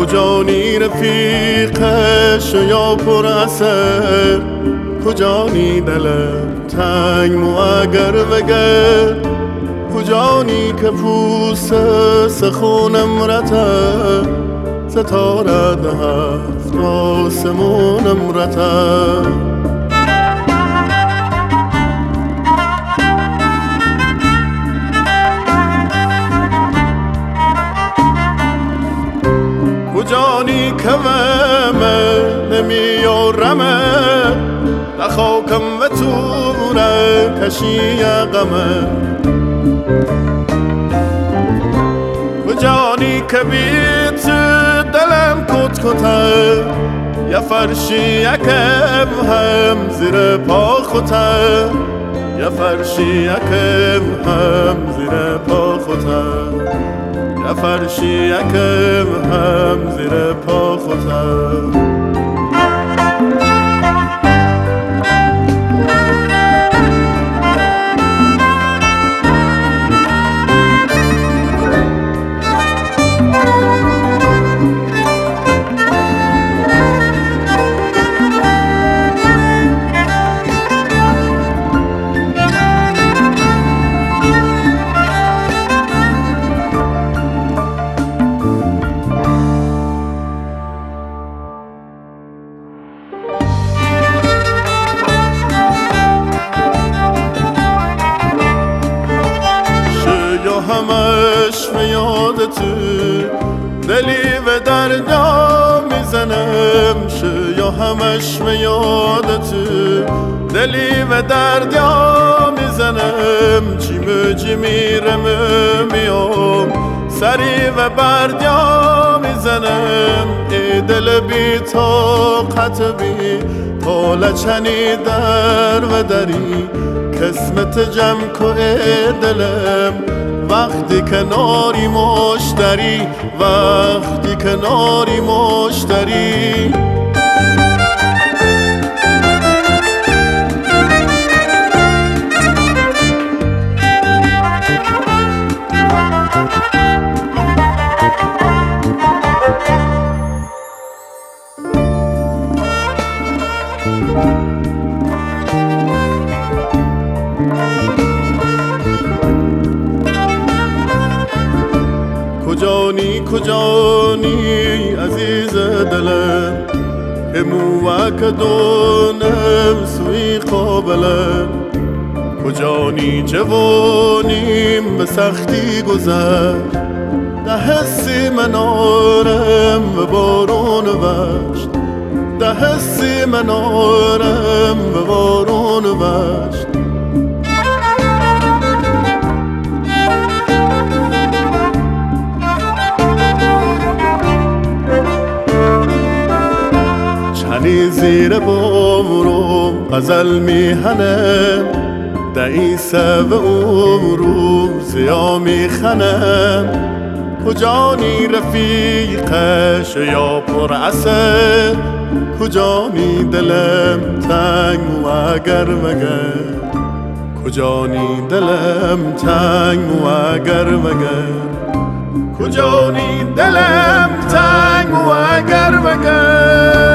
کجانی رفیقش یا پر اثر، کجانی دلم تنگ مو اگر وگر، کجانی که پوست سخونم رته، ستاره ده هفت آسمونم رته. کجانی که ومه نمیارمه، نخاکم و توره کشی غمه، کجانی که بیت دلم کت کته، یا فرشی یکم هم زیر پا خوته، یا فرشی یکم هم زیر پا خوته، یا فرشی یکم هم زیر پا خوته. همش به یادتو دلی و دردا میزنم، یا همش به یادتو دلی و دردا میزنم، چی جی میرم میام سری و بردیا میزنم، ای دل بی طاقت بی طال چنی در و دری، قسمت جمع که دلم وقتی کناری مشتری، وقتی کناری مشتری. کجانی عزیز دلم که موک دونم سوی قابلم، کجانی جوانیم به سختی گذر، ده حسی من آرم و بارون وشت، ده حسی من آرم و بارون وشت. چنی زیر بامرو غزل میهنم، دعیسه و امرو زیا میخنم، کجانی رفیقش یا پر اثر، کجانی دلم تنگ و اگر مگر، کجانی دلم تنگ و اگر مگر، کجانی دلم تنگ و اگر مگر.